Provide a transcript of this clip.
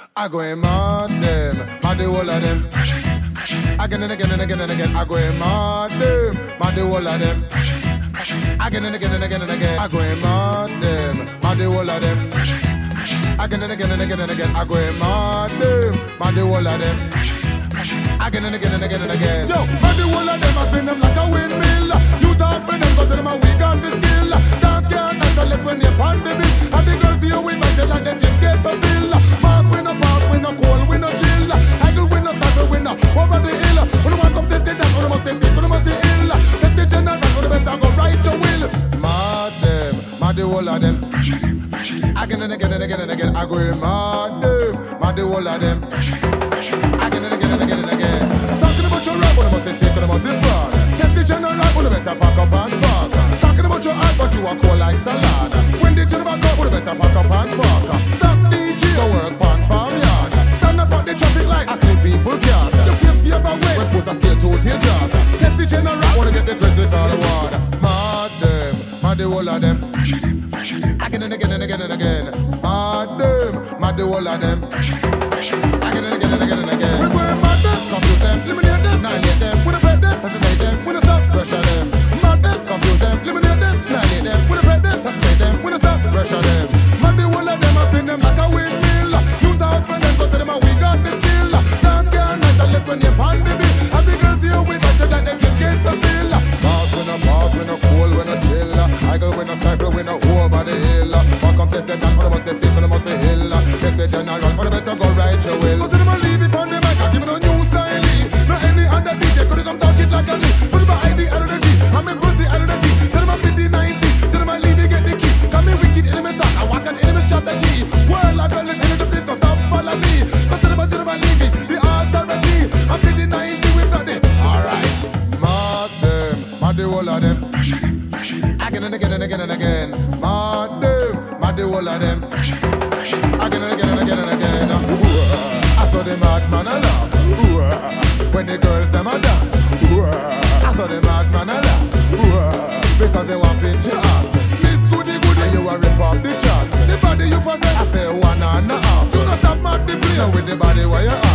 I go in mad them, mad the whole of them. Again and again and again and again. I go in mad them, mad the whole of them. Again and again and again and again. I go in mad them, mad the whole of them. Again and again and again and again. I go in mad them, mad the whole of them. Again and again and again and again. Yo, mad the whole of them, I spin them like a windmill. You talk for them, cause them and we got the skill. Dance can't dance unless when you're on the beat. And the girls see you with myself like them James get fulfill. Pass, we no cold, we no chill. Haggle, we no stifle, we no over the hill. When you want come to say that, when you must say sick, when you must say ill. Test the general, when you better go right your will. Mad them, mad the whole of them. Again and again and again and again. I go mad them, mad the whole of them. Again and again and again and again. Talking about your rap, when you must say sick, when you must say fraud. Test the general, when you better pack up and park. Talking about your heart, but you are cold like salad. When the general back up, when you better pack up and park. Stop DJ, go work pan farm yard. Stand up at the traffic light, I clean people cars. Your face fever way, when post a steel to your jaws. Test the general, wanna get the critical award. Mad them, mad the whole of them. Again and again and again and again. Mad them, mad the whole of them. Again and again and again and again. We go mad them, confuse them, eliminate them, annihilate them. We don't pet them, fascinate them, we don't stop, pressure them. Mad them, confuse them, eliminate them, annihilate them. We don't pet them, fascinate them, we don't stop, pressure them. Mad the whole of them, I spin them like a windmill. You talk for them, go to them and we got the skill. Dance can't nice unless when you're on the beat. And the girls here with us, so that them kids get fulfilled. Pass, we no cool, we no chill. Haggle, we no stifle, we no over the hill. Welcome to say that, when I must say sick, when I must say hill. They say general, when I better go right your will. Go to them and leave it on the mic, I give me no new style. No any other DJ could come talk it like a G. Put them behind the out of the G, I'm in pussy out of the T. Tell them I fit the 90, tell them I leave it, get the key. Come in wicked elemental, I walk an enemy strategy. World I don't let any of the business stop follow me. But tell them I leave it, the authority. I fit the 90 with nothing. Alright, mad them, mad the whole of them. Again and again and again and again. Mad them, mad the whole of them. Again and again and again and again. I saw the madman a laugh when the girls them a dance. I saw the madman a laugh because they want picture ass. Miss Goody Goody, you a rip off the charts. The body you possess, I say 1.5. Do not stop mad the place. Now with the body where you are.